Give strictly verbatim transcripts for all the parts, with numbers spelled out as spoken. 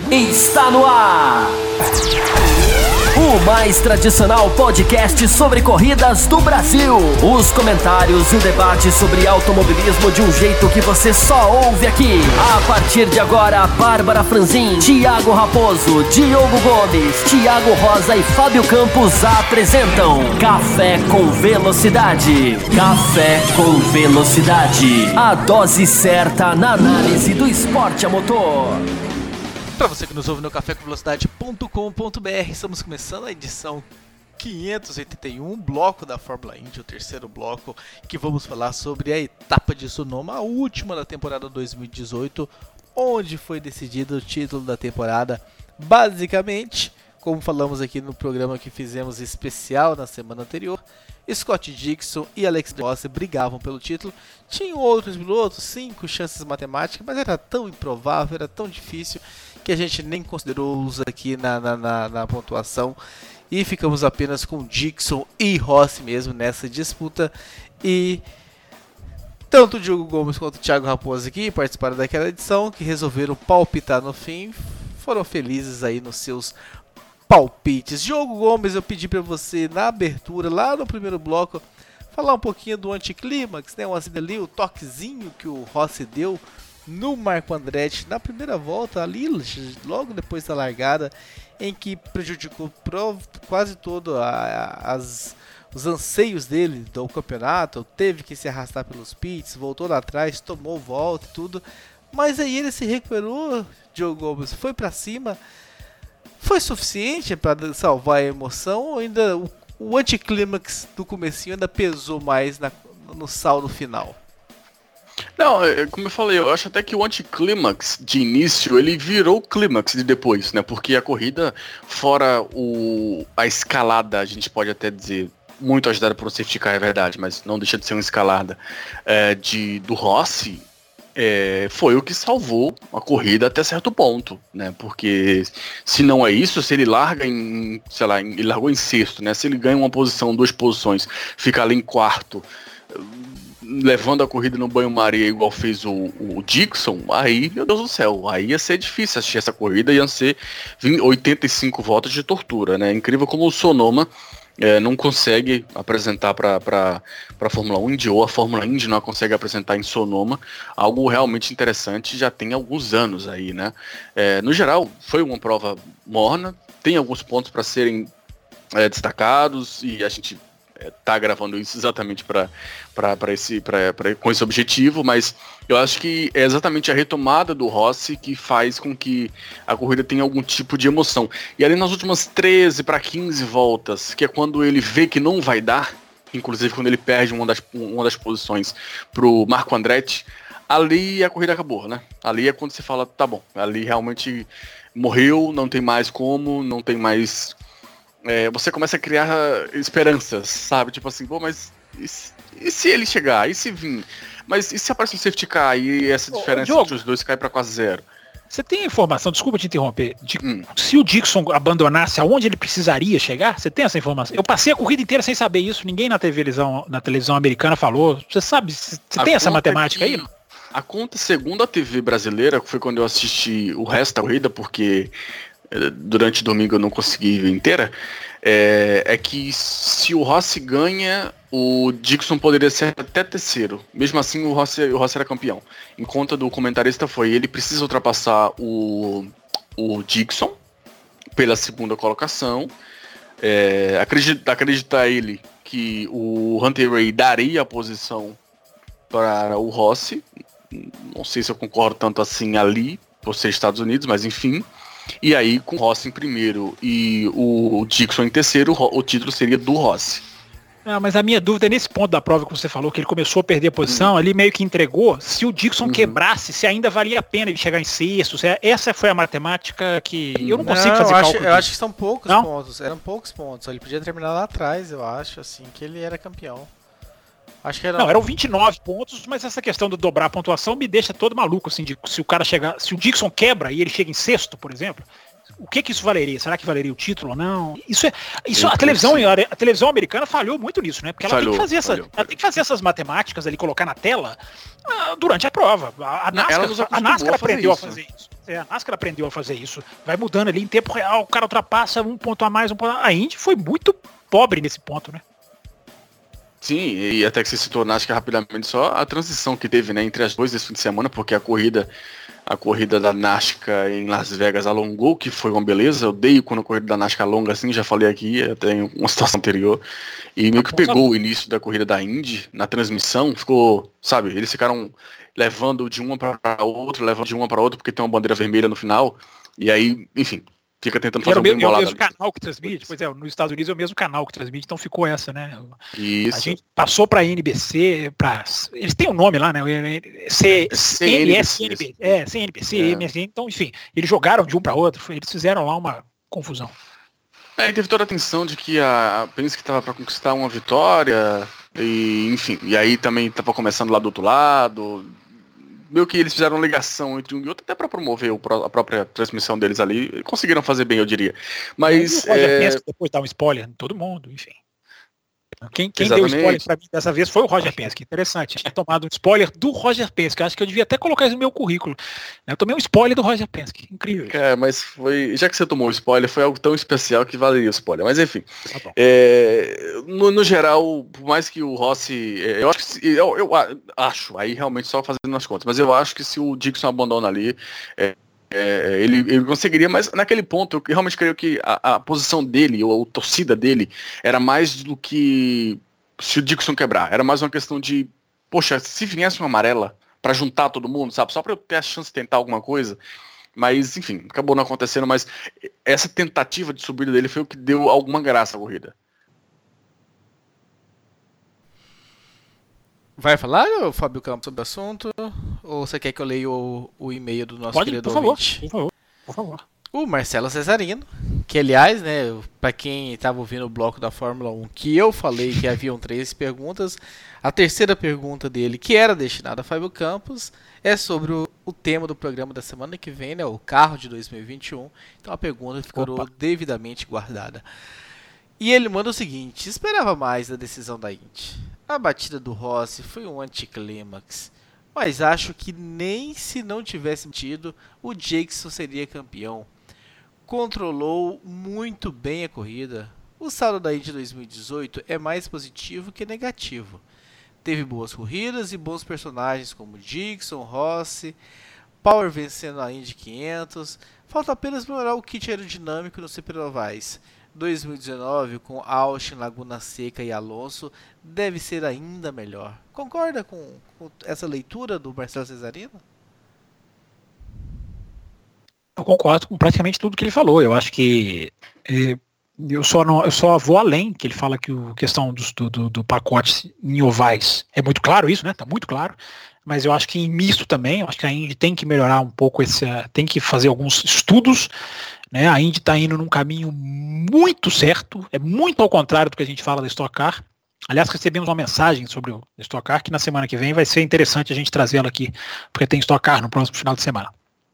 Está no ar! O mais tradicional podcast sobre corridas do Brasil. Os comentários e o debate sobre automobilismo de um jeito que você só ouve aqui. A partir de agora, Bárbara Franzin, Thiago Raposo, Diogo Gomes, Thiago Rosa e Fábio Campos apresentam Café com Velocidade. Café com Velocidade. A dose certa na análise do esporte a motor. Para você que nos ouve no café com velocidade ponto com ponto b r, estamos começando a edição quinhentos e oitenta e um, bloco da Fórmula Indy, o terceiro bloco, que vamos falar sobre a etapa de Sonoma, a última da temporada dois mil e dezoito, onde foi decidido o título da temporada. Basicamente, como falamos aqui no programa que fizemos especial na semana anterior, Scott Dixon e Alex Rossi brigavam pelo título. Tinham outros pilotos, cinco chances matemáticas, mas era tão improvável, era tão difícil, que a gente nem considerou-os aqui na, na, na, na pontuação. E ficamos apenas com Dixon e Rossi mesmo nessa disputa. E tanto o Diogo Gomes quanto o Thiago Raposo aqui participaram daquela edição, que resolveram palpitar no fim. Foram felizes aí nos seus palpites. Diogo Gomes, eu pedi para você na abertura, lá no primeiro bloco, falar um pouquinho do anticlímax, né? Um assim ali, o toquezinho que o Rossi deu no Marco Andretti na primeira volta, ali logo depois da largada, em que prejudicou quase todo a, a, as, os anseios dele do campeonato. Teve que se arrastar pelos pits, voltou lá atrás, tomou volta e tudo, mas aí ele se recuperou. Diogo Gomes foi para cima. Foi suficiente para salvar a emoção, ou ainda o, o anticlímax do comecinho ainda pesou mais na, no saldo final? Não, como eu falei, eu acho até que o anticlímax de início, ele virou o clímax de depois, né? Porque a corrida, fora o, a escalada, a gente pode até dizer, muito ajudada por um safety car, é verdade, mas não deixa de ser uma escalada, é, de, do Rossi, É, foi o que salvou a corrida até certo ponto, né? Porque se não é isso, se ele larga em, sei lá, ele largou em sexto, né? Se ele ganha uma posição, duas posições, fica ali em quarto, levando a corrida no banho-maria igual fez o, o Dixon, aí, meu Deus do céu, aí ia ser difícil assistir essa corrida, iam ser oitenta e cinco voltas de tortura, né? Incrível como o Sonoma É, não consegue apresentar para a Fórmula Indy, ou a Fórmula Indy não consegue apresentar em Sonoma algo realmente interessante, já tem alguns anos aí, né? É, no geral, foi uma prova morna, tem alguns pontos para serem é, destacados, e a gente está é, gravando isso exatamente pra, pra, pra esse, pra, pra, com esse objetivo, mas eu acho que é exatamente a retomada do Rossi que faz com que a corrida tenha algum tipo de emoção. E ali nas últimas treze para quinze voltas, que é quando ele vê que não vai dar, inclusive quando ele perde uma das, uma das posições pro Marco Andretti, ali a corrida acabou, né? Ali é quando você fala, tá bom, ali realmente morreu, não tem mais como, não tem mais... É, você começa a criar esperanças, sabe? Tipo assim, bom, mas e se, e se ele chegar? E se vir? Mas e se aparece um safety car e essa diferença Ô, entre os dois cai para quase zero? Você tem informação, desculpa te interromper, de, hum. se o Dixon abandonasse, aonde ele precisaria chegar? Você tem essa informação? Eu passei a corrida inteira sem saber isso, ninguém na televisão, na televisão americana falou. Você sabe, você tem essa matemática que, aí? A conta, segundo a T V brasileira, foi quando eu assisti o resto da corrida, porque durante o domingo eu não consegui ver inteira, é, é que se o Rossi ganha, o Dixon poderia ser até terceiro. Mesmo assim, o Rossi, o Rossi era campeão. Em conta do comentarista foi, ele precisa ultrapassar o, o Dixon pela segunda colocação. É, acredita, acredita ele que o Hunter Ray daria a posição para o Rossi. Não sei se eu concordo tanto assim ali, por ser Estados Unidos, mas enfim. E aí, com o Rossi em primeiro e o Dixon em terceiro, o título seria do Rossi. Ah, mas a minha dúvida é nesse ponto da prova que você falou, que ele começou a perder a posição, uhum. ali meio que entregou, se o Dixon uhum. quebrasse, se ainda valia a pena ele chegar em sexto, se essa foi a matemática que eu não consigo não, fazer eu acho, cálculo. Eu acho que são poucos não? pontos, eram poucos pontos, ele podia terminar lá atrás, eu acho, assim, que ele era campeão. Acho que era... Não, eram vinte e nove pontos, mas essa questão de dobrar a pontuação me deixa todo maluco, assim, de se o cara chegar, se o Dixon quebra e ele chega em sexto, por exemplo, o que que isso valeria? Será que valeria o título ou não? Isso é, isso a televisão, a televisão americana falhou muito nisso, né? Porque ela falhou, tem que fazer essa, falhou, ela tem que fazer essas matemáticas ali, colocar na tela uh, durante a prova. A, a não, NASCAR, a NASCAR aprendeu isso, a fazer né? isso. É, a NASCAR aprendeu a fazer isso. Vai mudando ali em tempo real, o cara ultrapassa um ponto a mais, um ponto a... a Indy foi muito pobre nesse ponto, né? Sim, e até que você citou a NASCAR rapidamente, só a transição que teve, né, entre as duas esse fim de semana, porque a corrida a corrida da NASCAR em Las Vegas alongou, que foi uma beleza. Eu odeio quando a corrida da NASCAR alonga assim, já falei aqui, até em uma situação anterior. E meio que pegou o início da corrida da Indy na transmissão, ficou, sabe, eles ficaram levando de uma para outra, levando de uma para outra, porque tem uma bandeira vermelha no final, e aí, enfim, fica tentando fazer um bem bolado. É o mesmo canal que transmite, pois é, nos Estados Unidos é o mesmo canal que transmite, então ficou essa, né? Isso. A gente passou para N B C, para eles têm um nome lá, né? C N S N B, é, C N B C, M S N, então, enfim, eles jogaram de um para outro, eles fizeram lá uma confusão. É, e teve toda a atenção de que a Penske estava para conquistar uma vitória, e enfim, e aí também estava começando lá do outro lado. Meio que eles fizeram ligação entre um e outro, até para promover o, a própria transmissão deles ali. Conseguiram fazer bem, eu diria. Mas. E o Roger é... Penske depois dá um spoiler em todo mundo, enfim. Quem, quem deu spoiler para mim dessa vez foi o Roger Penske. Interessante. Tinha tomado um spoiler do Roger Penske. Acho que eu devia até colocar isso no meu currículo. Eu tomei um spoiler do Roger Penske. Incrível. É, mas foi. Já que você tomou o spoiler, foi algo tão especial que valeria o spoiler. Mas enfim. Tá é, no, no geral, por mais que o Rossi. Eu acho que. Eu, eu acho, aí realmente só fazendo as contas, mas eu acho que se o Dixon abandona ali. É, É, ele, ele conseguiria, mas naquele ponto eu realmente creio que a, a posição dele, ou a torcida dele, era mais do que se o Dixon quebrar, era mais uma questão de, poxa, se viesse uma amarela pra juntar todo mundo, sabe, só pra eu ter a chance de tentar alguma coisa, mas enfim, acabou não acontecendo, mas essa tentativa de subida dele foi o que deu alguma graça à corrida. Vai falar, Fábio Campos, sobre o assunto? Ou você quer que eu leia o, o e-mail do nosso Pode, querido por favor, ouvinte? por favor, por favor. O Marcelo Cesarino, que aliás, né, para quem estava ouvindo o bloco da Fórmula um, que eu falei que haviam três perguntas, a terceira pergunta dele, que era destinada a Fábio Campos, é sobre o, o tema do programa da semana que vem, né, o carro de dois mil e vinte e um. Então a pergunta ficou Opa. devidamente guardada. E ele manda o seguinte: esperava mais da decisão da Indy. A batida do Rossi foi um anticlímax, mas acho que nem se não tivesse tido, o Jackson seria campeão. Controlou muito bem a corrida. O saldo da Indy dois mil e dezoito é mais positivo que negativo. Teve boas corridas e bons personagens como Dixon, Rossi, Power vencendo a Indy quinhentos. Falta apenas melhorar o kit aerodinâmico nos superovais. dois mil e dezenove, com Austin, Laguna Seca e Alonso, deve ser ainda melhor. Concorda com, com essa leitura do Marcelo Cesarino? Eu concordo com praticamente tudo que ele falou. Eu acho que é, eu, só não, eu só vou além, que ele fala que a questão do, do, do pacote em ovais é muito claro isso, né? Tá muito claro. Mas eu acho que em misto também, eu acho que a Indy tem que melhorar um pouco esse, tem que fazer alguns estudos, né? A Indy está indo num caminho muito certo, é muito ao contrário do que a gente fala da Stock Car. Aliás, recebemos uma mensagem sobre o Stock Car, que na semana que vem vai ser interessante a gente trazê-la aqui, porque tem Stock Car no próximo final de semana.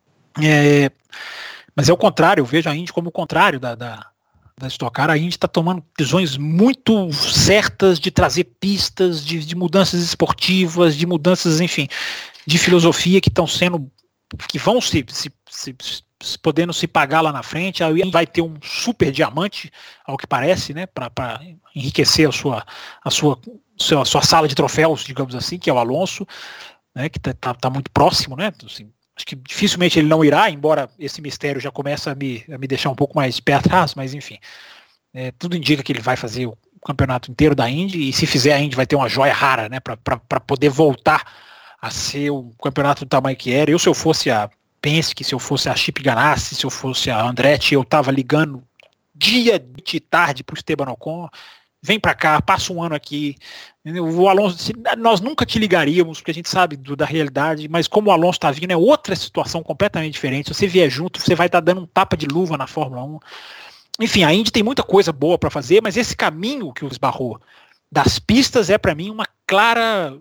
É, mas é o contrário, eu vejo a Indy como o contrário da, da, da Stock Car. A Indy está tomando decisões muito certas de trazer pistas, de, de mudanças esportivas, de mudanças, enfim, de filosofia que estão sendo, que vão se, se, se, se podendo se pagar lá na frente. Aí vai ter um super diamante, ao que parece, né, para enriquecer a sua, a, sua, a sua sala de troféus, digamos assim, que é o Alonso, né, que está tá, tá muito próximo, né, assim, acho que dificilmente ele não irá, embora esse mistério já comece a me, a me deixar um pouco mais pé atrás, mas enfim, é, tudo indica que ele vai fazer o campeonato inteiro da Indy, e se fizer a Indy vai ter uma joia rara, né, para poder voltar a ser o campeonato do tamanho que era. Eu, se eu fosse a Penske, se eu fosse a Chip Ganassi, se eu fosse a Andretti, eu tava ligando dia de tarde pro Esteban Ocon, vem para cá, passa um ano aqui. O Alonso, nós nunca te ligaríamos, porque a gente sabe do, da realidade, mas como o Alonso está vindo, é outra situação completamente diferente. Se você vier junto, você vai estar tá dando um tapa de luva na Fórmula um. Enfim, a Indy tem muita coisa boa para fazer, mas esse caminho que o esbarrou das pistas é para mim uma clara,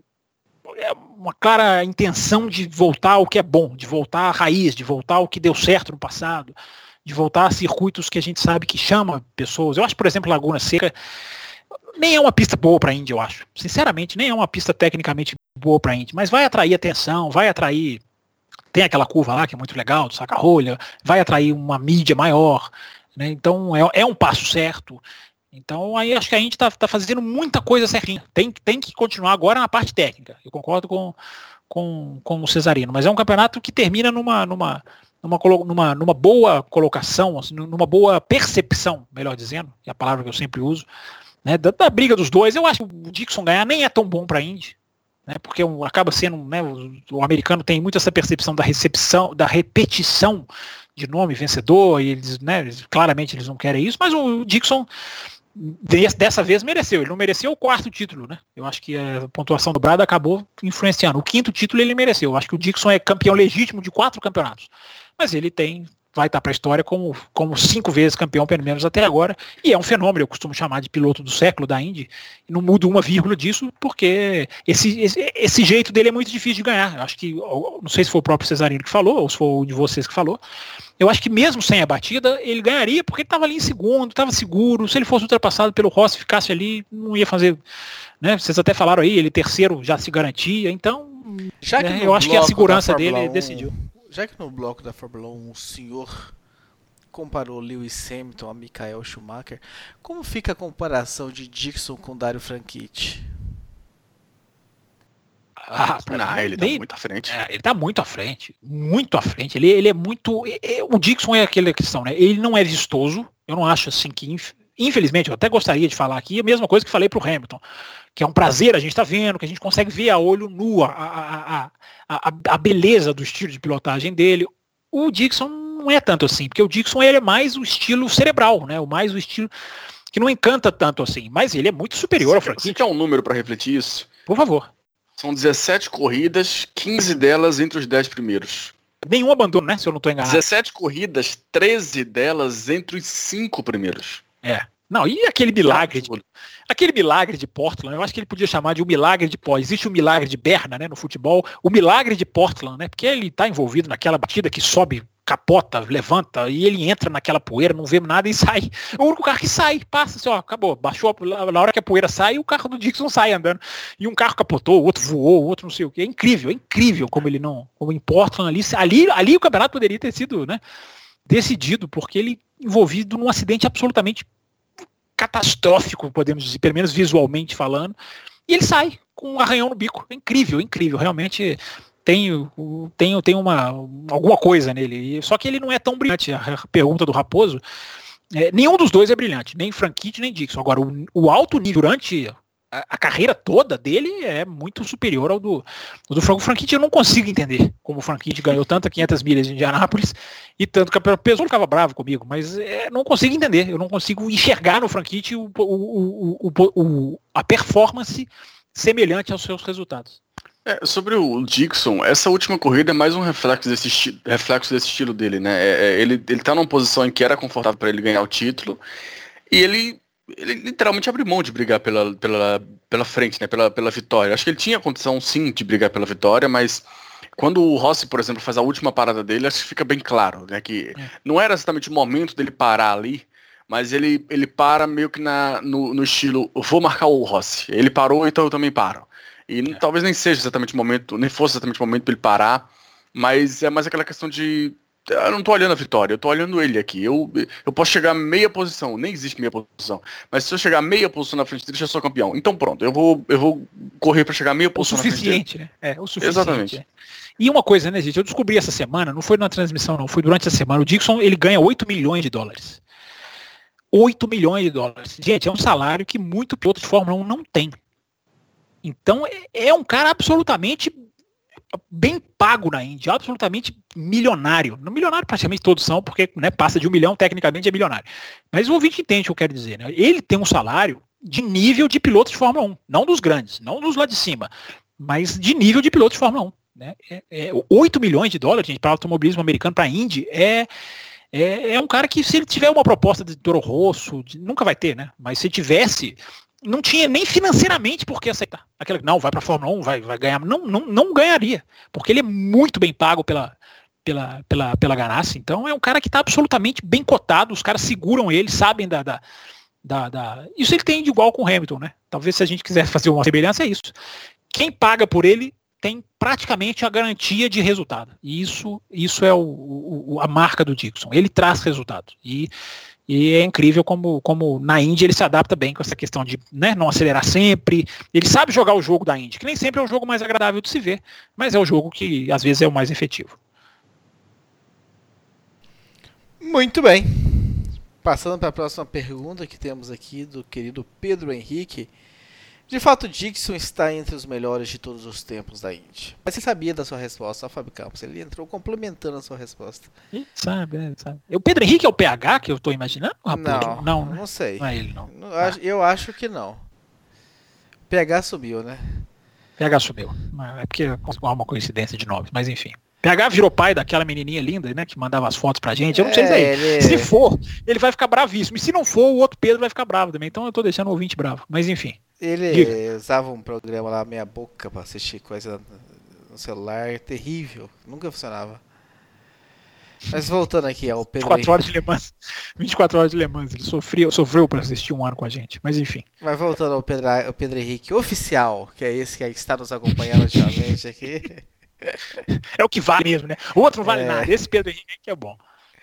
uma clara intenção de voltar ao que é bom, de voltar à raiz, de voltar ao que deu certo no passado, de voltar a circuitos que a gente sabe que chama pessoas. Eu acho, por exemplo, Laguna Seca nem é uma pista boa para a Indy, eu acho. Sinceramente, nem é uma pista tecnicamente boa para a Indy, mas vai atrair atenção, vai atrair tem aquela curva lá que é muito legal, do saca-rolha, vai atrair uma mídia maior, né? Então é, é um passo certo. Então aí acho que a gente está tá fazendo muita coisa certinha. Tem, tem que continuar agora na parte técnica. Eu concordo com, com, com o Cesarino, mas é um campeonato que termina numa, numa, numa, numa, numa boa colocação, assim, numa boa percepção, melhor dizendo, é a palavra que eu sempre uso, né, da, da briga dos dois. Eu acho que o Dixon ganhar nem é tão bom para a Indy, né, porque um, acaba sendo, né, o, o americano tem muito essa percepção da recepção, da repetição de nome vencedor, e eles, né, eles, claramente eles não querem isso, mas o Dixon dessa vez mereceu. Ele não mereceu o quarto título, né? Eu acho que a pontuação dobrada acabou influenciando. O quinto título ele mereceu. Eu acho que o Dixon é campeão legítimo de quatro campeonatos, mas ele tem, vai estar para a história como, como cinco vezes campeão, pelo menos até agora, e é um fenômeno. Eu costumo chamar de piloto do século da Indy, e não mudo uma vírgula disso, porque esse, esse, esse jeito dele é muito difícil de ganhar. Eu acho que, não sei se foi o próprio Cesarino que falou, ou se foi um de vocês que falou, eu acho que mesmo sem a batida, ele ganharia, porque ele estava ali em segundo, estava seguro. Se ele fosse ultrapassado pelo Rossi, ficasse ali, não ia fazer, né? Vocês até falaram aí, ele terceiro já se garantia, então já que é, eu acho que a segurança dele um, decidiu. Já que no bloco da Fórmula um o senhor comparou Lewis Hamilton a Michael Schumacher, como fica a comparação de Dixon com Dario Franchitti? Ah, não, ele tá muito à frente. É, ele tá muito à frente, muito à frente. Ele, ele é muito. É, o Dixon é aquela questão, né? Ele não é vistoso. Eu não acho assim que, infelizmente, eu até gostaria de falar aqui a mesma coisa que falei pro Hamilton, que é um prazer a gente tá vendo, que a gente consegue ver a olho nu a, a, a, a, a beleza do estilo de pilotagem dele. O Dixon não é tanto assim, porque o Dixon ele é mais o estilo cerebral, né? O mais o estilo que não encanta tanto assim, mas ele é muito superior ao Franchitti. Você quer um número para refletir isso? Por favor. São dezessete corridas, quinze delas entre os dez primeiros. Nenhum abandono, né? Se eu não estou enganado. dezessete corridas, treze delas entre os cinco primeiros. É. Não, e aquele milagre de, aquele milagre de Portland, eu acho que ele podia chamar de um milagre de pó. Existe o milagre de Berna, né, no futebol, o milagre de Portland, né? Porque ele está envolvido naquela batida que sobe, capota, levanta, e ele entra naquela poeira, não vê nada e sai. O único carro que sai, passa assim, ó, acabou, baixou, na hora que a poeira sai, o carro do Dixon sai andando. E um carro capotou, o outro voou, o outro não sei o que. É incrível, é incrível como ele não, como em Portland ali, ali, ali o campeonato poderia ter sido, né, decidido, porque ele envolvido num acidente absolutamente catastrófico, podemos dizer, pelo menos visualmente falando, e ele sai com um arranhão no bico. É incrível, incrível, realmente tem, tem, tem uma, alguma coisa nele, só que ele não é tão brilhante. A pergunta do Raposo, é, nenhum dos dois é brilhante, nem Franchitti nem Dixon. Agora, o, o alto nível durante a, a carreira toda dele é muito superior ao do, ao do Franco Franchitti. Eu não consigo entender como o Franchitti ganhou tanto quinhentas milhas de Indianápolis e tanto que o Pessoa ficava bravo comigo, mas é, não consigo entender, eu não consigo enxergar no Franchitti o, o, o, o, a performance semelhante aos seus resultados. É, sobre o Dixon, essa última corrida é mais um reflexo desse, esti- reflexo desse estilo dele, né? É, é, ele, ele tá numa posição em que era confortável para ele ganhar o título, e ele, ele literalmente abriu mão de brigar pela, pela, pela frente, né? Pela, pela vitória. Acho que ele tinha condição sim de brigar pela vitória, mas quando o Rossi, por exemplo, faz a última parada dele, acho que fica bem claro, né? Que é. Não era exatamente o momento dele parar ali, mas ele, ele para meio que na, no, no estilo, eu vou marcar o Rossi. Ele parou, então eu também paro. E é. talvez nem seja exatamente o momento, nem fosse exatamente o momento para ele parar, mas é mais aquela questão de, eu não tô olhando a vitória, eu tô olhando ele aqui. Eu, eu posso chegar a meia posição, nem existe meia posição, mas se eu chegar a meia posição na frente dele, eu já sou campeão. Então pronto, eu vou, eu vou correr para chegar a meia posição na frente dele. O suficiente, né? É, o suficiente. Exatamente. É. E uma coisa, né, gente, eu descobri essa semana, não foi na transmissão não, foi durante a semana, o Dixon, ele ganha oito milhões de dólares. oito milhões de dólares. Gente, é um salário que muito piloto de Fórmula um não tem. Então é um cara absolutamente bem pago na Indy, absolutamente milionário. Não milionário praticamente todos são, porque, né, passa de um milhão, tecnicamente é milionário. Mas o ouvinte entende o que eu quero dizer, né? Ele tem um salário de nível de piloto de Fórmula um, não dos grandes, não dos lá de cima, mas de nível de piloto de Fórmula um. Né? É, é, oito milhões de dólares, gente, para automobilismo americano, para a Indy, é, é, é um cara que, se ele tiver uma proposta de Toro Rosso, de, nunca vai ter, né? Mas se tivesse, não tinha nem financeiramente por que aceitar. Aquela, não, vai para a Fórmula um, vai, vai ganhar. Não, não, não ganharia, porque ele é muito bem pago pela, pela, pela, pela ganância. Então é um cara que está absolutamente bem cotado, os caras seguram ele, sabem da, da, da, da... Isso ele tem de igual com o Hamilton, né? Talvez se a gente quiser fazer uma semelhança, é isso. Quem paga por ele tem praticamente a garantia de resultado. E isso, isso é o, o, a marca do Dixon. Ele traz resultado. E, e é incrível como, como na Indy ele se adapta bem com essa questão de, né, não acelerar sempre. Ele sabe jogar o jogo da Indy, que nem sempre é o jogo mais agradável de se ver, mas é o jogo que às vezes é o mais efetivo. Muito bem. Passando para a próxima pergunta que temos aqui do querido Pedro Henrique. De fato, Dixon está entre os melhores de todos os tempos da Indy. Mas você sabia da sua resposta, ó, Fábio Campos? Ele entrou complementando a sua resposta. Ele sabe, é, sabe. O Pedro Henrique é o P H que eu estou imaginando? Não, não, né? Não sei. Não é ele, não. Eu, ah. acho, eu acho que não. O P H subiu, né? P H subiu. É porque é uma coincidência de nomes, mas enfim. P H virou pai daquela menininha linda, né, que mandava as fotos pra gente. Eu não é, sei se é ele. ele. Se for, ele vai ficar bravíssimo. E se não for, o outro Pedro vai ficar bravo também. Então eu tô deixando o ouvinte bravo. Mas enfim. Ele Diga. usava um programa lá, meia boca, pra assistir coisa no celular. Terrível. Nunca funcionava. Mas voltando aqui ao Pedro vinte e quatro horas de Le Mans. vinte e quatro horas de Le Mans. Ele sofreu, sofreu pra assistir um ano com a gente. Mas enfim. Mas voltando ao Pedro, ao Pedro Henrique oficial, que é esse que está nos acompanhando ultimamente aqui. É o que vale mesmo, né? O outro não vale é... nada. Esse Pedro Henrique aqui é bom.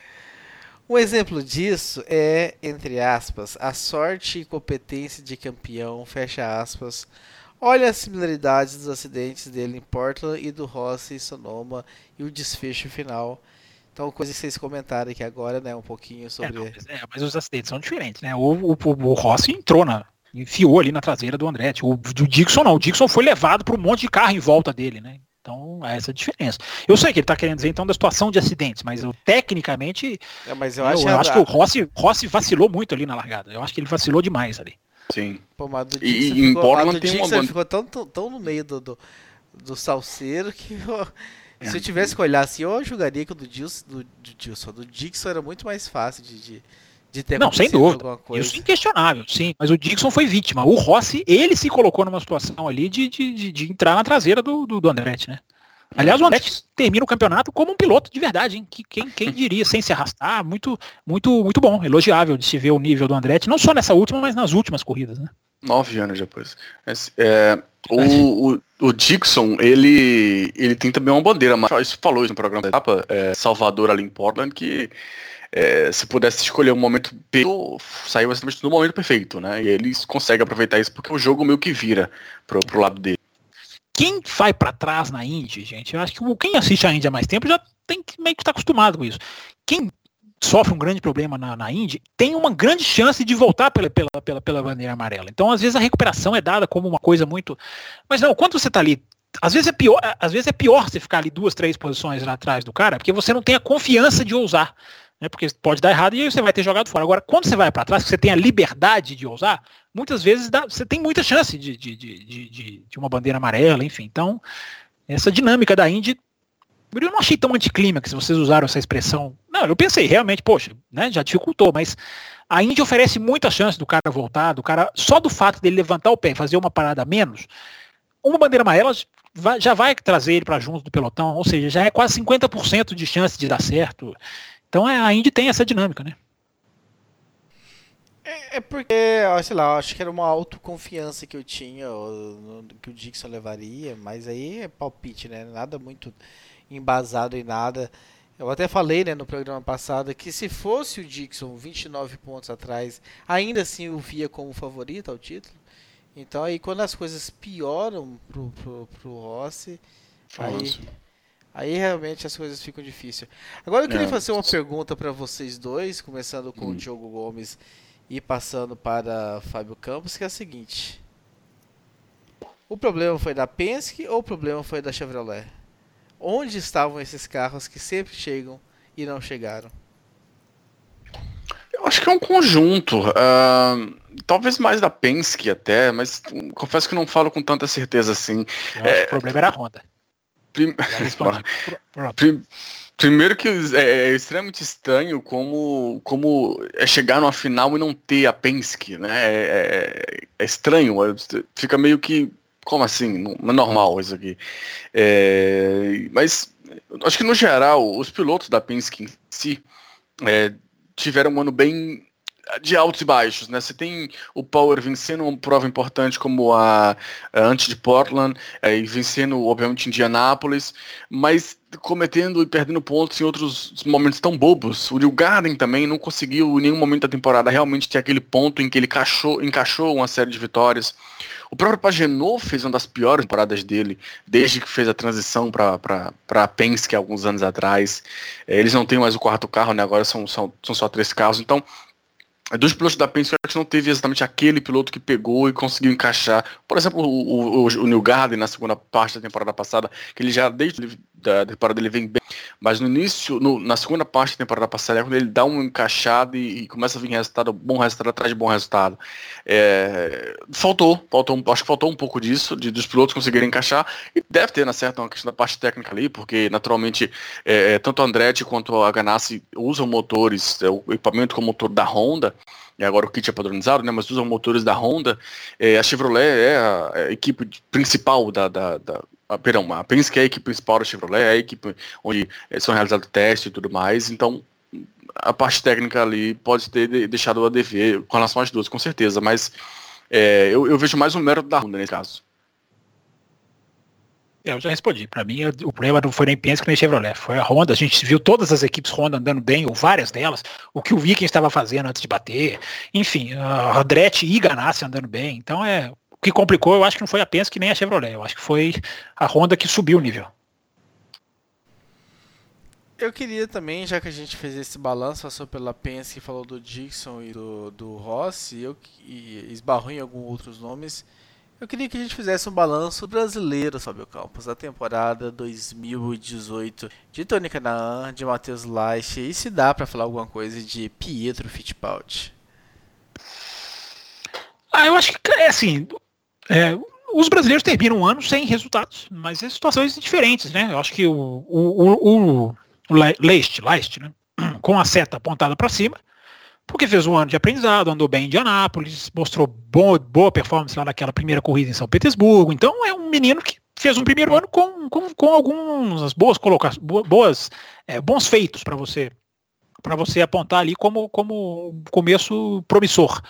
Um exemplo disso é, entre aspas, a sorte e competência de campeão, fecha aspas. Olha as similaridades dos acidentes dele em Portland e do Rossi em Sonoma e o desfecho final. Então, coisa que vocês comentaram aqui agora, né? Um pouquinho sobre... É, não, mas, é, mas os acidentes são diferentes, né? O, o, o Rossi entrou na... enfiou ali na traseira do Andretti. O, o Dixon não. O Dixon foi levado por um monte de carro em volta dele, né? Então, é essa a diferença. Eu sei que ele está querendo dizer, então, da situação de acidentes, mas eu, tecnicamente, é, mas eu, eu acho, eu acho que o Rossi, Rossi vacilou muito ali na largada. Eu acho que ele vacilou demais ali. Sim. Pô, mas do e ficou, em Portland tem Dixon uma... ficou tão, tão, tão no meio do, do, do salseiro que eu, é. se eu tivesse que olhar assim, eu julgaria que o do Dixon, do, do, Dixon, do Dixon era muito mais fácil de... de... De ter não, sem dúvida. Isso é inquestionável, sim. Mas o Dixon foi vítima. O Rossi, ele se colocou numa situação ali de, de, de, de entrar na traseira do, do, do Andretti, né? Aliás, o Andretti termina o campeonato como um piloto de verdade, hein? Que, quem, quem diria, sem se arrastar, muito, muito, muito bom, elogiável de se ver o nível do Andretti, não só nessa última, mas nas últimas corridas, né? Nove anos depois. É, o, o, o Dixon, ele, ele tem também uma bandeira, mas isso falou isso no programa da etapa, é, Salvador ali em Portland, que É, se pudesse escolher um momento, saiu exatamente no momento perfeito, né? E eles conseguem aproveitar isso porque o jogo meio que vira pro, pro lado dele. Quem vai pra trás na Indy, gente, eu acho que quem assiste a Indy há mais tempo já tem que meio que estar acostumado com isso. Quem sofre um grande problema na, na Indy tem uma grande chance de voltar pela, pela, pela, pela bandeira amarela. Então, às vezes, a recuperação é dada como uma coisa muito... Mas não, quando você tá ali, às vezes é pior, às vezes é pior você ficar ali duas, três posições lá atrás do cara, porque você não tem a confiança de ousar. Né, porque pode dar errado e aí você vai ter jogado fora. Agora, quando você vai para trás, que você tem a liberdade de ousar, muitas vezes dá, você tem muita chance de, de, de, de, de uma bandeira amarela, enfim. Então, essa dinâmica da Indy, eu não achei tão anticlímax, se vocês usaram essa expressão. Não, eu pensei, realmente, poxa, né, já dificultou, mas a Indy oferece muita chance do cara voltar, do cara, só do fato dele levantar o pé e fazer uma parada a menos, uma bandeira amarela vai, já vai trazer ele para junto do pelotão, ou seja, já é quase cinquenta por cento de chance de dar certo. Então a Indy tem essa dinâmica, né? É, é porque, sei lá, eu acho que era uma autoconfiança que eu tinha, ou, que o Dixon levaria, mas aí é palpite, né? Nada muito embasado em nada. Eu até falei, né, no programa passado, que se fosse o Dixon vinte e nove pontos atrás, ainda assim eu via como favorito ao título. Então aí quando as coisas pioram pro, pro, pro Rossi, aí... Aí realmente as coisas ficam difíceis. Agora eu queria é. fazer uma pergunta para vocês dois, começando com hum. o Diogo Gomes e passando para Fábio Campos, que é a seguinte. O problema foi da Penske ou o problema foi da Chevrolet? Onde estavam esses carros que sempre chegam e não chegaram? Eu acho que é um conjunto. Uh, talvez mais da Penske até, mas confesso que não falo com tanta certeza assim. Eu acho é... que o problema era a Honda. Prim... Prim... Primeiro que é, é extremamente estranho como, como é chegar numa final e não ter a Penske, né? É, é, é estranho, fica meio que, como assim? Não é normal isso aqui. É, mas acho que no geral, os pilotos da Penske em si é, tiveram um ano bem de altos e baixos, né? Você tem o Power vencendo uma prova importante como a, a antes de Portland, é, e vencendo, obviamente, Indianápolis, mas cometendo e perdendo pontos em outros momentos tão bobos. O Newgarden também não conseguiu em nenhum momento da temporada realmente ter aquele ponto em que ele encaixou, encaixou uma série de vitórias. O próprio Pagenaud fez uma das piores temporadas dele, desde que fez a transição para a Penske alguns anos atrás. É, eles não têm mais o quarto carro, né? Agora são, são, são só três carros, então dos pilotos da Penske, acho que não teve exatamente aquele piloto que pegou e conseguiu encaixar. Por exemplo, o, o, o Newgarden na segunda parte da temporada passada, que ele já, desde a temporada ele vem bem, mas no início, no, na segunda parte da temporada passada, é quando ele dá um encaixado e, e começa a vir resultado, bom resultado atrás de bom resultado. É, faltou, faltou, acho que faltou um pouco disso, de, dos pilotos conseguirem encaixar, e deve ter, na certa, uma questão da parte técnica ali, porque naturalmente, é, tanto a Andretti quanto a Ganassi usam motores, é, o equipamento com o motor da Honda, e agora o kit é padronizado, né, mas usam motores da Honda. É, a Chevrolet é a, a equipe principal da, da, da a, perdão, a Penske é a equipe principal da Chevrolet, é a equipe onde é, são realizados testes e tudo mais, então a parte técnica ali pode ter deixado a dever com relação às duas, com certeza, mas é, eu, eu vejo mais um mérito da Honda nesse caso. Eu já respondi. Para mim, o problema não foi nem Penske nem Chevrolet, foi a Honda. A gente viu todas as equipes Honda andando bem, ou várias delas, o que o Viking estava fazendo antes de bater, enfim, a Andretti e Ganassi andando bem. Então, é, o que complicou, eu acho que não foi a Penske nem a Chevrolet, eu acho que foi a Honda que subiu o nível. Eu queria também, já que a gente fez esse balanço, passou pela Penske, falou do Dixon e do, do Rossi, eu, e esbarrou em alguns outros nomes. Eu queria que a gente fizesse um balanço brasileiro, Fábio Campos, da temporada dois mil e dezoito de Tony Kanaan, de Matheus Leicht, e se dá para falar alguma coisa de Pietro Fittipaldi. Ah, eu acho que é assim, é, os brasileiros terminam um ano sem resultados, mas em situações diferentes, né? Eu acho que o, o, o, o Leicht, Leicht, né? Com a seta apontada para cima, porque fez um ano de aprendizado, andou bem em Indianápolis, mostrou boa, boa performance lá naquela primeira corrida em São Petersburgo. Então é um menino que fez um primeiro ano com, com, com algumas boas colocações, boas, é, bons feitos para você, para você apontar ali como, como começo promissor.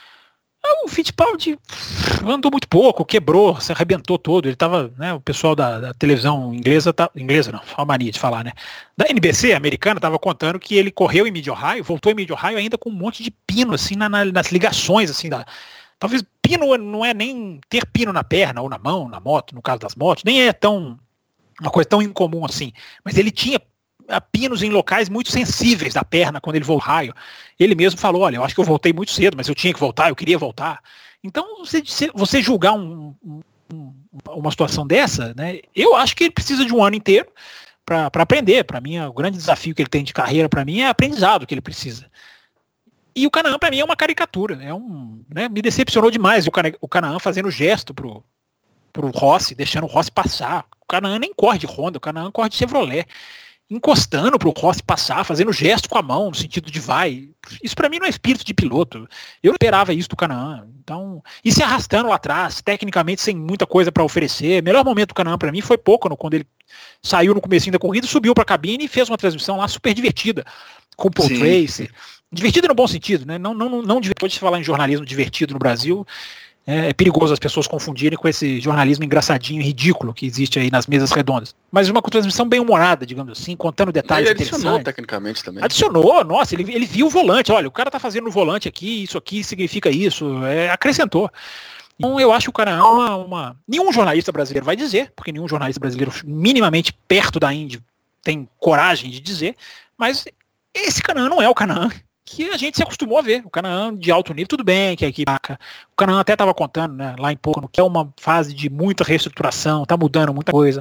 O Fittipaldi andou muito pouco, quebrou, se arrebentou todo. Ele tava, né, o pessoal da, da televisão inglesa, tá, inglesa não, a mania de falar, né? Da N B C americana tava contando que ele correu em Mid-Ohio, voltou em Mid-Ohio ainda com um monte de pino, assim, na, na, nas ligações, assim, da. Talvez pino não é nem ter pino na perna ou na mão, na moto, no caso das motos, nem é tão uma coisa tão incomum assim. Mas ele tinha a pinos em locais muito sensíveis da perna quando ele voltou raio. Ele mesmo falou, olha, eu acho que eu voltei muito cedo, mas eu tinha que voltar, eu queria voltar. Então, você, você julgar um, um, uma situação dessa, né, eu acho que ele precisa de um ano inteiro para aprender. Para mim, o grande desafio que ele tem de carreira, para mim, é aprendizado que ele precisa. E o Kanaan, para mim, é uma caricatura. É um, né, me decepcionou demais o Kanaan fazendo gesto pro, pro Rossi, deixando o Rossi passar. O Kanaan nem corre de Honda, o Kanaan corre de Chevrolet. Encostando para o Rossi passar, fazendo gesto com a mão, no sentido de vai. Isso para mim não é espírito de piloto. Eu não esperava isso do Kanaan. Então, e se arrastando lá atrás, tecnicamente sem muita coisa para oferecer. O melhor momento do Kanaan para mim foi pouco, quando ele saiu no comecinho da corrida, subiu para a cabine e fez uma transmissão lá super divertida, com o Paul Tracy. Divertida no bom sentido, né? Não, não, não, não depois de falar em jornalismo divertido no Brasil, é, é perigoso as pessoas confundirem com esse jornalismo engraçadinho e ridículo que existe aí nas mesas redondas. Mas uma transmissão bem humorada, digamos assim, contando detalhes ele adicionou interessantes. Tecnicamente também. Adicionou, nossa, ele, ele viu o volante, olha, o cara tá fazendo no volante aqui, isso aqui significa isso, é, acrescentou. Então eu acho que o cara é uma, uma... Nenhum jornalista brasileiro vai dizer, porque nenhum jornalista brasileiro minimamente perto da Indy tem coragem de dizer, mas esse Kanaan não é o Kanaan que a gente se acostumou a ver. O Kanaan de alto nível, tudo bem, que a equipe... O Kanaan até estava contando, né, lá em Pocono, que é uma fase de muita reestruturação, tá mudando muita coisa.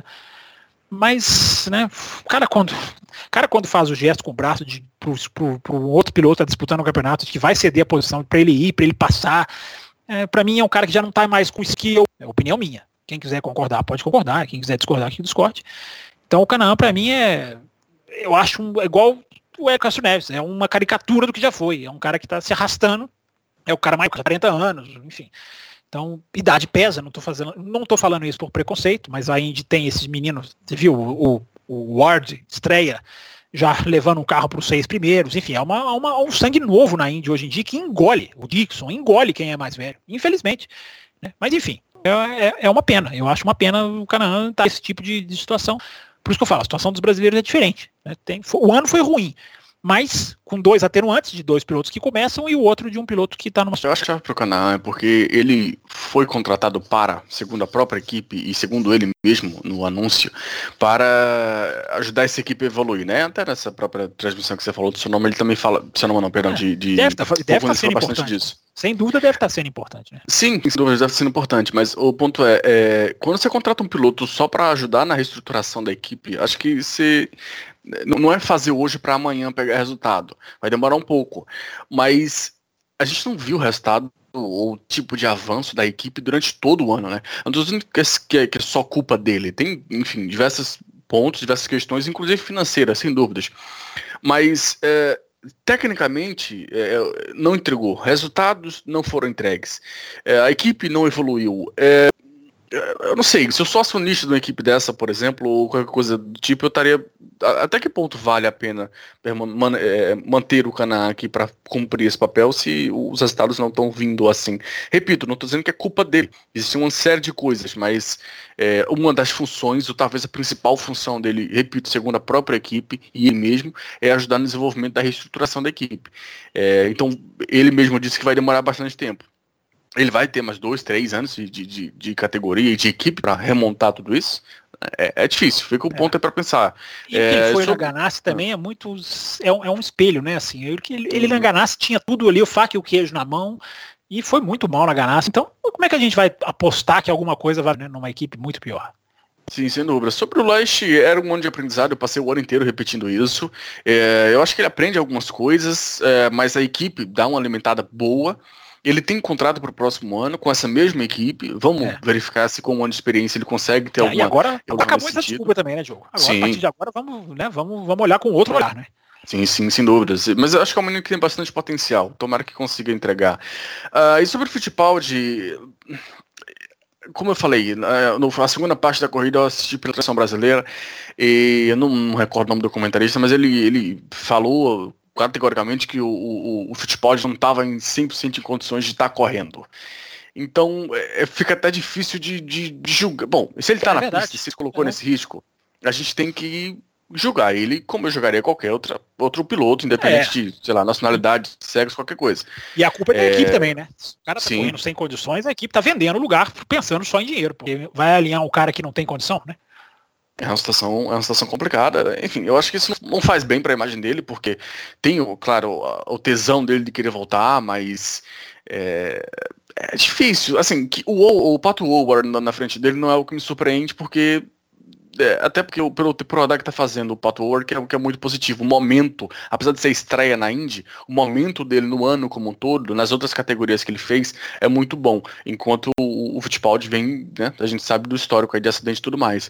Mas, né, o cara quando, o cara quando faz o gesto com o braço de, pro, pro, pro outro piloto tá disputando o campeonato, que vai ceder a posição para ele ir, para ele passar, é, para mim é um cara que já não tá mais com skill. É opinião minha. Quem quiser concordar, pode concordar. Quem quiser discordar, que discorde. Então o Kanaan, para mim, é... Eu acho um, é igual o Hélio Castro Neves, é uma caricatura do que já foi, é um cara que está se arrastando, é o cara mais de quarenta anos, enfim. Então, idade pesa, não estou fazendo, não tô falando isso por preconceito, mas a Indy tem esses meninos, você viu, o, o Ward estreia já levando um carro para os seis primeiros, enfim, é uma, uma, um sangue novo na Indy hoje em dia que engole, o Dixon engole quem é mais velho, infelizmente, né? Mas enfim, é, é, é uma pena, eu acho uma pena o Canaan estar nesse tipo de, de situação, por isso que eu falo, a situação dos brasileiros é diferente, né? Tem, o ano foi ruim, mas com dois atenuantes de dois pilotos que começam e o outro de um piloto que está numa... Eu acho que a chave para o Canaan é porque ele foi contratado para, segundo a própria equipe e segundo ele mesmo no anúncio, para ajudar essa equipe a evoluir, né? Até nessa própria transmissão que você falou do seu nome, ele também fala, seu nome não, perdão, é, de, de... Deve estar tá, tá sendo importante disso. Sem dúvida deve estar sendo importante, né? Sim, sem dúvida deve estar sendo importante, mas o ponto é, é quando você contrata um piloto só para ajudar na reestruturação da equipe, acho que você... Não é fazer hoje para amanhã pegar resultado. Vai demorar um pouco. Mas a gente não viu o resultado ou tipo de avanço da equipe durante todo o ano, né? Não estou dizendo que é, que é só culpa dele. Tem, enfim, diversos pontos, diversas questões, inclusive financeiras, sem dúvidas. Mas, é, tecnicamente, é, não entregou. Resultados não foram entregues. É, a equipe não evoluiu. É, eu não sei, se eu sou acionista de uma equipe dessa, por exemplo, ou qualquer coisa do tipo, eu estaria... Até que ponto vale a pena manter o Canaan aqui para cumprir esse papel se os resultados não estão vindo assim? Repito, não estou dizendo que é culpa dele. Existe uma série de coisas, mas é, uma das funções, ou talvez a principal função dele, repito, segundo a própria equipe e ele mesmo, é ajudar no desenvolvimento da reestruturação da equipe. É, então, ele mesmo disse que vai demorar bastante tempo. Ele vai ter mais dois, três anos de, de, de categoria e de equipe para remontar tudo isso. É, é difícil, fica o um ponto é, aí para pensar. E é, ele foi sobre... na Ganassi também é muito. É um, é um espelho, né? Assim, ele, ele na Ganassi tinha tudo ali, o faca e o queijo na mão, e foi muito mal na Ganassi. Então, como é que a gente vai apostar que alguma coisa vai, né, numa equipe muito pior? Sim, sem dúvida. Sobre o Lush, era um ano de aprendizado, eu passei o ano inteiro repetindo isso. É, eu acho que ele aprende algumas coisas, é, mas a equipe dá uma alimentada boa. Ele tem contrato para o próximo ano com essa mesma equipe. Vamos é. verificar se com um ano de experiência ele consegue ter é, alguma... E agora acabou essa desculpa também, né, Diogo? Agora, sim. A partir de agora, vamos, né, vamos, vamos olhar com outro olhar, né? Sim, sim, sem dúvidas. Mas eu acho que é um menino que tem bastante potencial. Tomara que consiga entregar. Uh, e sobre o Fittipaldi... Como eu falei, a segunda parte da corrida eu assisti pela Transmissão Brasileira e eu não, não recordo o nome do comentarista, mas ele, ele falou... categoricamente que o, o, o Fittipaldi não estava em cem por cento em condições de estar tá correndo. Então, é, fica até difícil de, de, de julgar. Bom, se ele está é na verdade. pista, se ele colocou é. nesse risco, a gente tem que julgar ele como eu jogaria qualquer outra, outro piloto, independente é. de, sei lá, nacionalidade, sexo, qualquer coisa. E a culpa é da é... equipe também, né? Se o cara tá Sim. correndo sem condições, a equipe tá vendendo o lugar pensando só em dinheiro, porque vai alinhar um cara que não tem condição, né? É uma situação, é uma situação complicada. Enfim, eu acho que isso não faz bem para a imagem dele, porque tem, claro, o tesão dele de querer voltar, mas é, é difícil. Assim, que o, o Pato O'Ward na, na frente dele não é o que me surpreende, porque é, até porque o, pelo tipo rodar que tá fazendo o Pato O'Ward, que é o que é muito positivo. O momento, apesar de ser estreia na Indy, o momento dele no ano como um todo, nas outras categorias que ele fez, é muito bom. Enquanto o, o Fittipaldi vem, né, a gente sabe do histórico aí de acidente e tudo mais.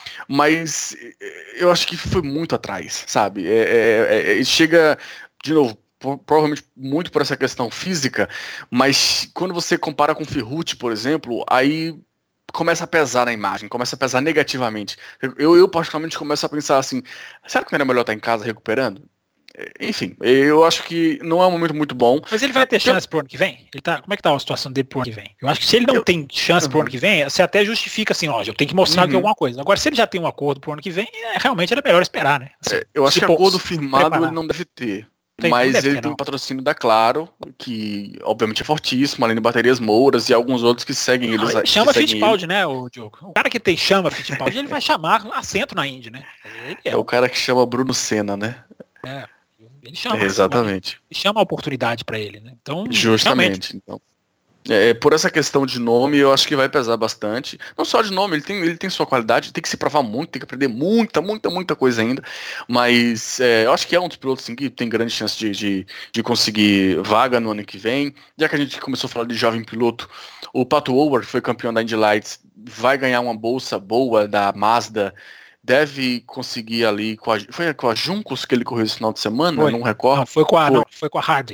Mas eu acho que foi muito atrás, sabe? É, é, é, chega, de novo, provavelmente muito por essa questão física, mas quando você compara com o Ferrucci, por exemplo, aí começa a pesar na imagem, começa a pesar negativamente. Eu, eu particularmente começo a pensar assim, será que não era melhor estar em casa recuperando? Enfim, eu acho que não é um momento muito bom. Mas ele vai ter chance pro ano que vem? Ele tá, como é que tá a situação dele pro ano que vem? Eu acho que se ele não eu, tem chance uhum. pro ano que vem, você até justifica assim, ó, eu tenho que mostrar uhum. que é alguma coisa. Agora, se ele já tem um acordo pro ano que vem, é, realmente era melhor esperar, né? Assim, é, eu acho que acordo firmado preparar. Ele não deve ter. Tem, mas deve ele ter, tem um patrocínio da Claro, que obviamente é fortíssimo, além de baterias Mouras e alguns outros que seguem não, eles. Ele chama Fittipaldi, né, o Diogo? O cara que tem chama Fittipaldi, ele vai chamar assento na Indy, né? É. é o cara que chama Bruno Senna, né? É. Ele chama, é, exatamente. Ele chama a oportunidade para ele, né? Então, justamente. Realmente... Então, é, por essa questão de nome, eu acho que vai pesar bastante. Não só de nome, ele tem, ele tem sua qualidade, tem que se provar muito, tem que aprender muita, muita, muita coisa ainda. Mas é, eu acho que é um dos pilotos assim, que tem grande chance de, de, de conseguir vaga no ano que vem. Já que a gente começou a falar de jovem piloto, o Pato O'Ward, que foi campeão da Indy Lights, vai ganhar uma bolsa boa da Mazda. Deve conseguir ali com a, foi com a Juncos que ele correu esse final de semana, foi. não recordo. Não, foi com a, foi. Não, foi com a Harding.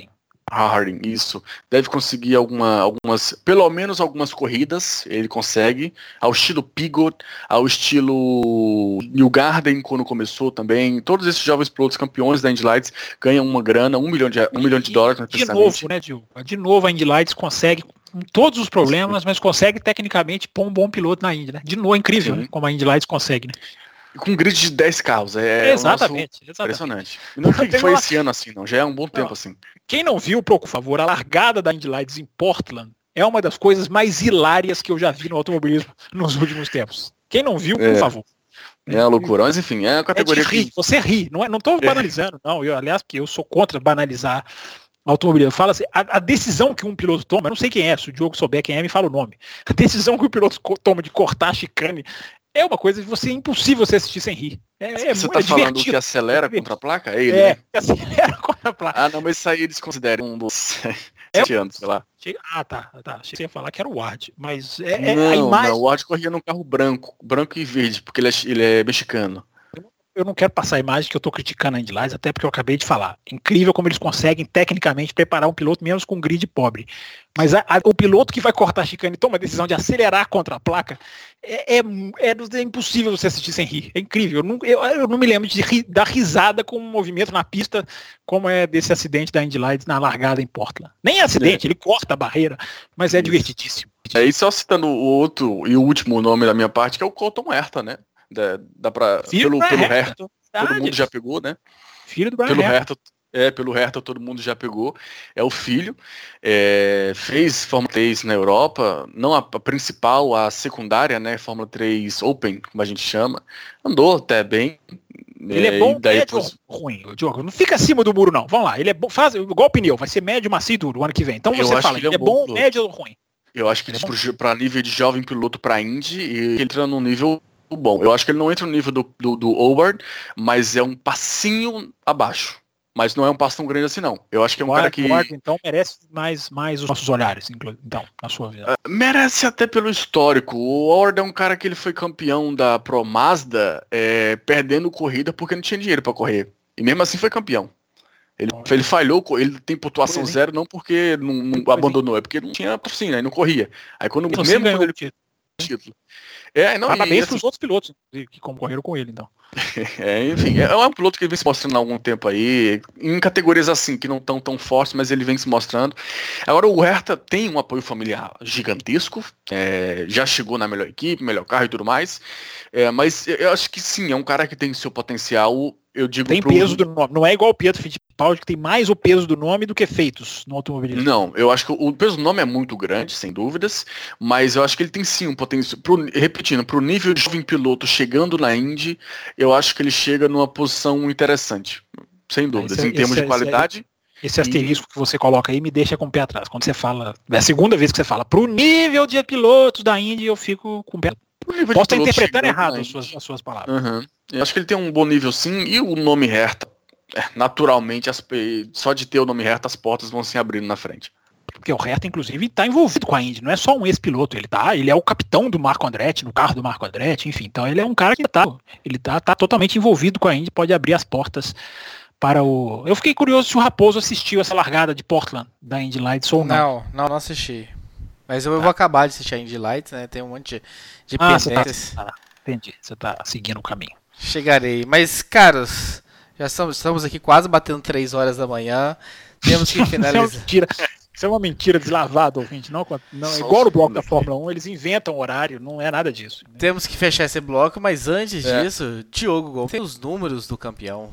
Harding, isso. Deve conseguir alguma, algumas, pelo menos algumas corridas, ele consegue, ao estilo Pigot, ao estilo Newgarden, quando começou também. Todos esses jovens pilotos campeões da Indy Lights ganham uma grana, um milhão de, um milhão de dólares. De novo, né, Diogo? De novo a Indy Lights consegue, com todos os problemas, mas consegue tecnicamente pôr um bom piloto na Indy, né? De novo, é incrível, né? Como a Indy Lights consegue, né? Com um grid de dez carros, é exatamente, exatamente. Impressionante. Não foi, foi esse ano assim, não, já é um bom tempo não. assim. Quem não viu, por favor, a largada da Indy Lights em Portland é uma das coisas mais hilárias que eu já vi no automobilismo nos últimos tempos. Quem não viu, por é. favor. É uma loucura, mas enfim, é a categoria é de rir. Que... Você ri, não, é, não tô banalizando, não. Eu, aliás, porque eu sou contra banalizar automobilismo. Fala assim, a, a decisão que um piloto toma, eu não sei quem é, se o Diogo souber quem é, me fala o nome. A decisão que o piloto toma de cortar a chicane é uma coisa que você é impossível você assistir sem rir. É, é, você tá é falando divertido. Que acelera é contra a placa? É ele, é, né? que acelera contra a placa. Ah, não, mas isso aí eles consideram um dos sete anos, sei lá. Ah, tá, tá. Achei que você ia falar que era o Ward, mas é, é não, a imagem... Não, o Ward corria num carro branco, branco e verde, porque ele é, ele é mexicano. Eu não quero passar a imagem que eu tô criticando a Indy Lights, até porque eu acabei de falar. Incrível como eles conseguem, tecnicamente, preparar um piloto menos com um grid pobre. Mas a, a, o piloto que vai cortar a chicane e toma a decisão de acelerar contra a placa, é, é, é, é impossível você assistir sem rir. É incrível. Eu não, eu, eu não me lembro de ri, dar risada com um movimento na pista, como é desse acidente da Indy Lights na largada em Portland. Nem é acidente, é. Ele corta a barreira, mas é Isso. divertidíssimo. É, e só citando o outro e o último nome da minha parte, que é o Colton Herta, né? Dá, dá pra, Filho pelo, pelo Herta, Herta, todo mundo já pegou, né? Filho do Brian pelo Herta. Herta. É, pelo Herta todo mundo já pegou. É o filho. É, fez Fórmula três na Europa, não a, a principal, a secundária, né? Fórmula três Open, como a gente chama. Andou até bem. Ele é, é bom, daí médio depois... ou ruim, Diogo? Não fica acima do muro, não. Vamos lá. Ele é bom, faz igual o pneu, vai ser médio, macio e duro o ano que vem. Então você fala, ele é, ele é bom, bom médio ou ruim? Eu acho que ele é para nível de jovem piloto para Indy, ele entra num nível bom. Eu acho que ele não entra no nível do, do, do Howard, mas é um passinho abaixo. Mas não é um passo tão grande assim, não. Eu acho que é um o cara Howard, que... O Howard, então, merece mais, mais os nossos olhares, então, na sua vida. Uh, merece até pelo histórico. O Howard é um cara que ele foi campeão da Pro Mazda, é, perdendo corrida porque não tinha dinheiro para correr. E mesmo assim foi campeão. Ele, ele falhou, ele tem pontuação Coisa, zero não porque não, não abandonou, é porque não tinha patrocínio, aí não corria. Aí quando mesmo quando ele título. título. É, não, Parabéns e, para os outros pilotos que concorreram com ele, então. É, enfim, é um piloto que vem se mostrando há algum tempo aí, em categorias assim, que não estão tão fortes, mas ele vem se mostrando. Agora o Herta tem um apoio familiar gigantesco, é, já chegou na melhor equipe, melhor carro e tudo mais, é, mas eu acho que sim, é um cara que tem seu potencial, eu digo... Tem pro... peso do nome, não é igual o Pietro Fittipaldi, que tem mais o peso do nome do que feitos no automobilismo. Não, eu acho que o peso do nome é muito grande, sem dúvidas, mas eu acho que ele tem sim um potencial, pro, repetindo, para o nível de jovem piloto chegando na Indy, eu acho que ele chega numa posição interessante, sem dúvidas, esse, em termos esse, de qualidade. Esse asterisco e... que você coloca aí me deixa com o pé atrás. Quando você fala, é a segunda vez que você fala, pro nível de pilotos da Indy, eu fico com o pé atrás. Posso estar interpretando errado as suas, as suas palavras. Uhum. Eu acho que ele tem um bom nível sim, e o nome Herta, naturalmente, as, só de ter o nome Herta, as portas vão se abrindo na frente. Porque o Herta, inclusive, está envolvido com a Indy, não é só um ex-piloto, ele tá, ele é o capitão do Marco Andretti, no carro do Marco Andretti, enfim, então ele é um cara que tá, ele tá, tá totalmente envolvido com a Indy, pode abrir as portas para o... Eu fiquei curioso se o Raposo assistiu essa largada de Portland, da Indy Lights ou não. Não, não, não assisti. Mas eu, tá. eu vou acabar de assistir a Indy Lights, né, tem um monte de, de ah, pendências. Tá, ah, entendi, você tá seguindo o caminho. Chegarei, mas, caros, já estamos, estamos aqui quase batendo três horas da manhã, temos que finalizar. Isso é uma mentira, isso é uma mentira deslavada, ouvinte, não, não, igual no bloco da Fórmula um, eles inventam horário, não é nada disso. Né? Temos que fechar esse bloco, mas antes é. disso, Diogo Gomes, tem os números do campeão.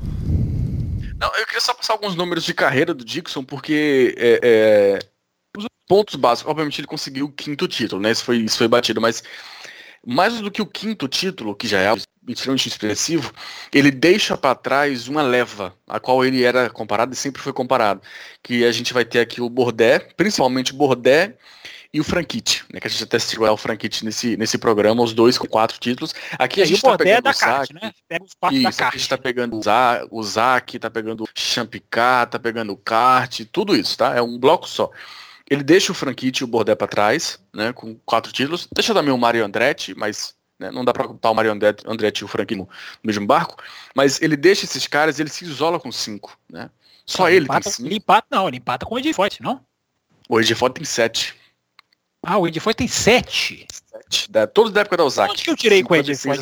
Não, eu queria só passar alguns números de carreira do Dixon, porque é, é, os pontos básicos, obviamente ele conseguiu o quinto título, né, isso foi, isso foi batido, mas mais do que o quinto título, que já é extremamente expressivo, ele deixa para trás uma leva, a qual ele era comparado e sempre foi comparado, que a gente vai ter aqui o Bourdais, principalmente o Bourdais e o Franchitti, né, que a gente até assistiu o Franchitti nesse, nesse programa, os dois com quatro títulos. Aqui a gente está pegando da o Sack, né? Pega os quatro isso, da kart. A gente está pegando o Zack, tá pegando o Champicat, tá pegando o kart, tudo isso, tá? É um bloco só. Ele deixa o Franchitti e o Bourdais para trás, né, com quatro títulos. Deixa também o Mario Andretti, mas né, não dá para botar o Mario Andretti e o Franchitti no mesmo barco. Mas ele deixa esses caras, ele se isola com cinco, né? Só não, ele empata, tem cinco. Ele empata, não, ele empata com o A J Foyt, não? O A J Foyt tem sete. Ah, o A J Foyt tem sete. sete. Da, todos da época da Ozaki. Onde que eu tirei com o A J Foyt?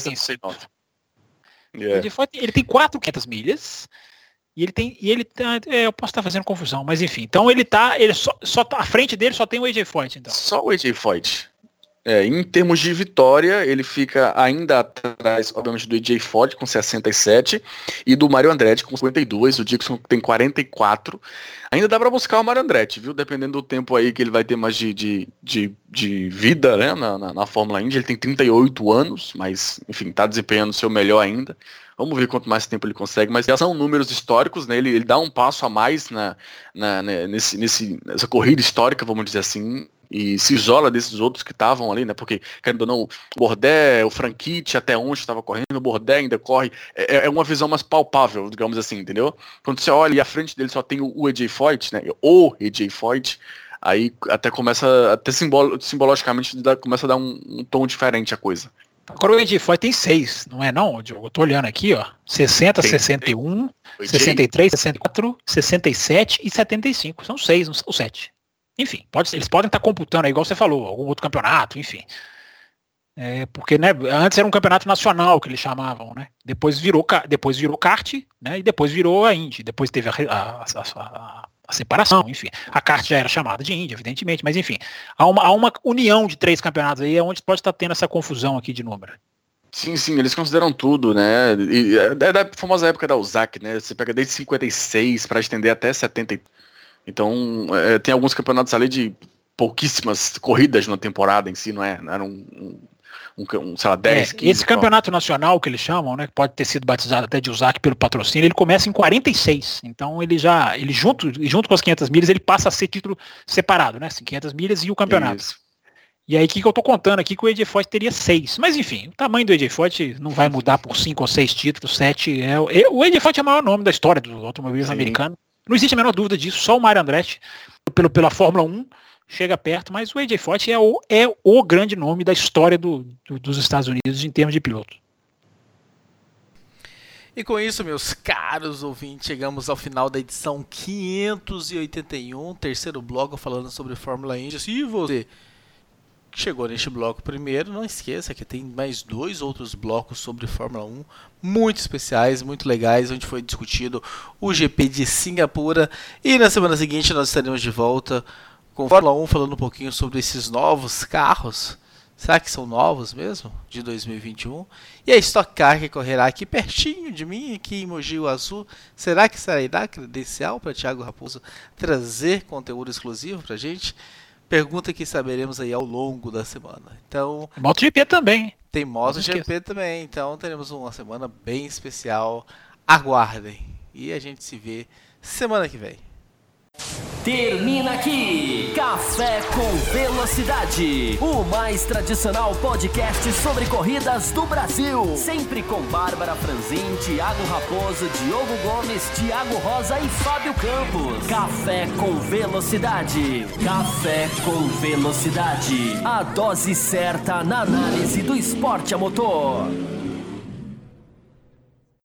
Yeah. O A J Foyt, ele tem quatro quinhentas milhas. E ele tem. E ele tá, é, eu posso estar fazendo confusão, mas enfim. Então ele tá. Ele só, só tá, à frente dele só tem o A J Foyt, então. Só o A J Foyt. É, em termos de vitória, ele fica ainda atrás, obviamente, do A J Foyt com sessenta e sete e do Mário Andretti com cinquenta e dois. O Dixon tem quarenta e quatro. Ainda dá para buscar o Mário Andretti, viu? Dependendo do tempo aí que ele vai ter mais de, de, de, de vida, né? Na, na, na Fórmula Indy. Ele tem trinta e oito anos, mas, enfim, tá desempenhando o seu melhor ainda. Vamos ver quanto mais tempo ele consegue, mas são números históricos, né? Ele, ele dá um passo a mais na, na, né, nesse, nesse, nessa corrida histórica, vamos dizer assim, e se isola desses outros que estavam ali, né? Porque, querendo ou não, o Bourdais, o Franchitti até onde estava correndo, o Bourdais ainda corre, é, é uma visão mais palpável, digamos assim, entendeu? Quando você olha e à frente dele só tem o, o A J Foyt, né? O A J Foyt, aí até começa, até simbolo, simbologicamente, dá, começa a dar um, um tom diferente a coisa. Agora o A J Foyt tem seis, não é não, Diogo? Eu tô olhando aqui, ó. sessenta, tem, sessenta e um, tem. sessenta e três, sessenta e quatro, sessenta e sete e setenta e cinco. São seis, ou sete. Enfim, pode, eles podem estar computando aí, igual você falou, algum outro campeonato, enfim. É, porque, né, antes era um campeonato nacional que eles chamavam, né? Depois virou, depois virou kart, né? E depois virou a Indy. Depois teve a, a, a, a, a separação, enfim. A kart já era chamada de Indy, evidentemente, mas enfim. Há uma, há uma união de três campeonatos aí, onde pode estar tendo essa confusão aqui de número. Sim, sim, eles consideram tudo, né? E é da famosa época da Ozaki, né? Você pega desde cinquenta e seis para estender até setenta. Então, é, tem alguns campeonatos ali de pouquíssimas corridas na temporada em si, não é? Não era um, um, um, um sei lá, dez, é, quinze. Esse campeonato nacional que eles chamam, né? Que pode ter sido batizado até de Ozaki pelo patrocínio, ele começa em quarenta e seis. Então, ele já, ele junto, junto com as quinhentas milhas, ele passa a ser título separado, né? quinhentas milhas e o campeonato. Isso. E aí, o que, que eu tô contando aqui, que o A J Foyt teria seis. Mas, enfim, o tamanho do A J Foyt não vai mudar por cinco ou seis títulos, sete. É, é, o A J Foyt é o maior nome da história do automobilismo americano. Não existe a menor dúvida disso, só o Mário Andretti, pelo, pela Fórmula um, chega perto, mas o A J Foyt é o, é o grande nome da história do, do, dos Estados Unidos em termos de piloto. E com isso, meus caros ouvintes, chegamos ao final da edição quinhentos e oitenta e um, terceiro bloco falando sobre Fórmula Indy. Se você chegou neste bloco primeiro, não esqueça que tem mais dois outros blocos sobre Fórmula um, muito especiais, muito legais, onde foi discutido o G P de Singapura. E na semana seguinte nós estaremos de volta com Fórmula um, falando um pouquinho sobre esses novos carros. Será que são novos mesmo? De dois mil e vinte e um. E a Stock Car que correrá aqui pertinho de mim, aqui em Mogi Guaçu. Será que será credencial para Thiago Raposo trazer conteúdo exclusivo para a gente? Pergunta que saberemos aí ao longo da semana. Então, MotoGP também. Tem MotoGP também, então teremos uma semana bem especial. Aguardem. E a gente se vê semana que vem. Termina aqui Café com Velocidade, o mais tradicional podcast sobre corridas do Brasil. Sempre com Bárbara Franzin, Thiago Raposo, Diogo Gomes, Thiago Rosa e Fábio Campos. Café com Velocidade. Café com Velocidade. A dose certa na análise do esporte a motor.